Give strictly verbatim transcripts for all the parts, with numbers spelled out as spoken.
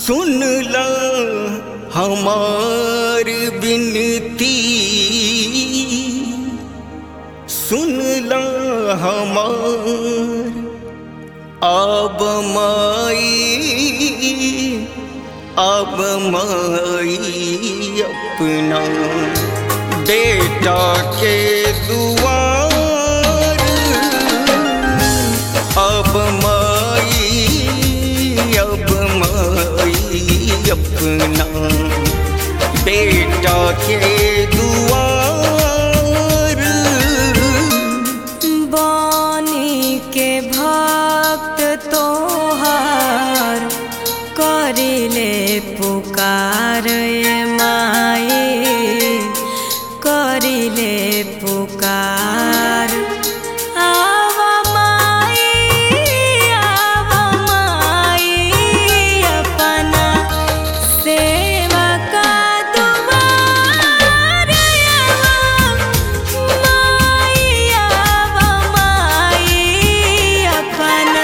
सुन ला हमार बिनती, सुन ला हमार अब माई, अब माई अपना बेटा के दुआर, अब माई, अब माई अपना बेटा के दुआर। बानी के भक्त तोहार करिले पुकार ये माई, करिले पुकार। आव माई, आव माई अपना सेवा का दुआर, आव माई, आव माई अपना।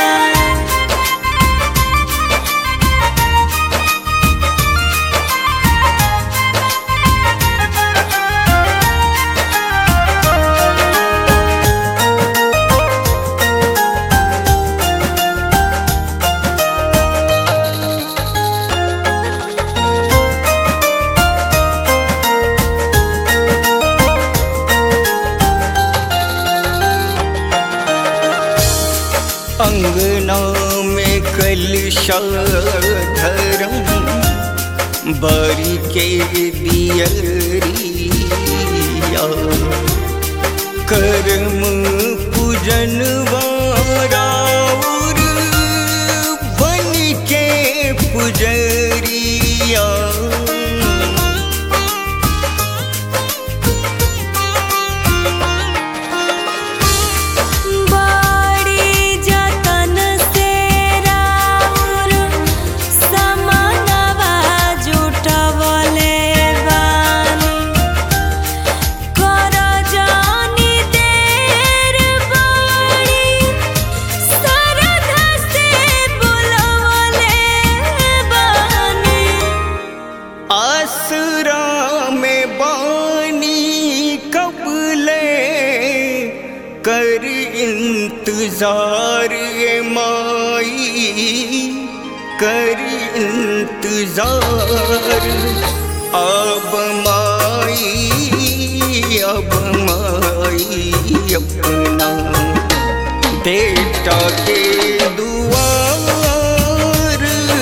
अंगना में कलशा धरम, बारी के दियरिया, करम पूजन वाराउर बन के पुजरिया। आसरा में बानी कबले कर इंतजार ये माई, कर इंतजार। अब माई, अब माई अपना बेटा के दुआर।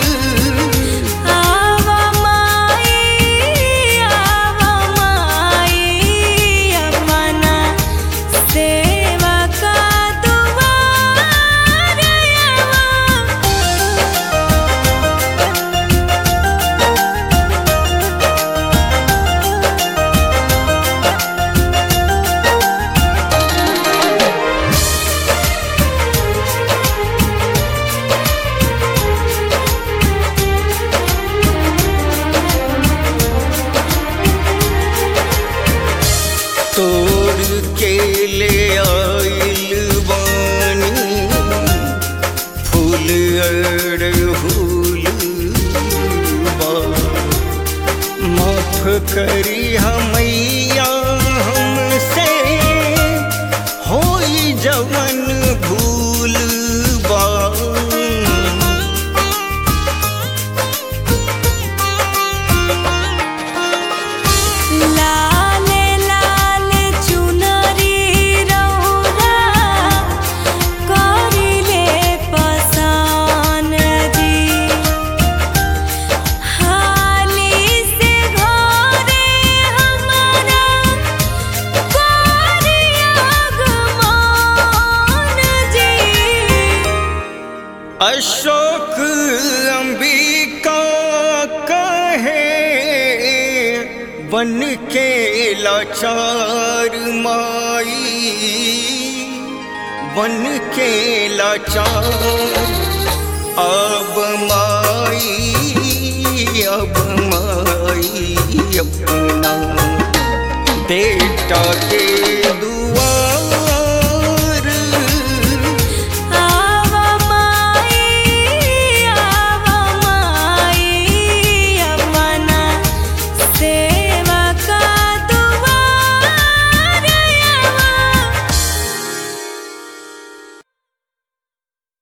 तोड़ के ले आइल बानी फूल अड़हुल बा, माफ करी हमैया हमसे होई जवन भूल बा। अशोक अंबिका कहे बन के लाचार माई, बन के लाचार। अब माई, अब माई अपना बेटा के